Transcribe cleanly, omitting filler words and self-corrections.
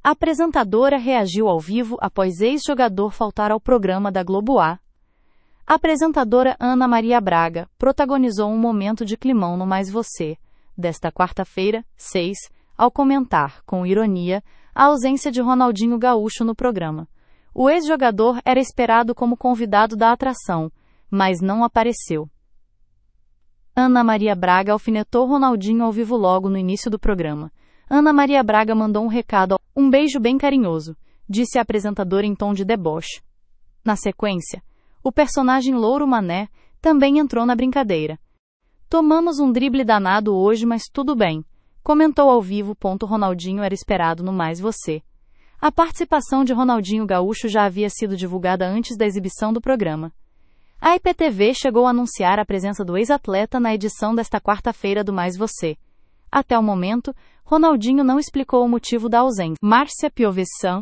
A apresentadora reagiu ao vivo após ex-jogador faltar ao programa da Globo. A apresentadora Ana Maria Braga protagonizou um momento de climão no Mais Você, desta quarta-feira, 6, ao comentar, com ironia, a ausência de Ronaldinho Gaúcho no programa. O ex-jogador era esperado como convidado da atração, mas não apareceu. Ana Maria Braga alfinetou Ronaldinho ao vivo logo no início do programa. Ana Maria Braga mandou um recado, um beijo bem carinhoso, disse a apresentadora em tom de deboche. Na sequência, o personagem Louro Mané também entrou na brincadeira. Tomamos um drible danado hoje, mas tudo bem, comentou ao vivo. Ronaldinho era esperado no Mais Você. A participação de Ronaldinho Gaúcho já havia sido divulgada antes da exibição do programa. A IPTV chegou a anunciar a presença do ex-atleta na edição desta quarta-feira do Mais Você. Até o momento, Ronaldinho não explicou o motivo da ausência. Márcia Piovesan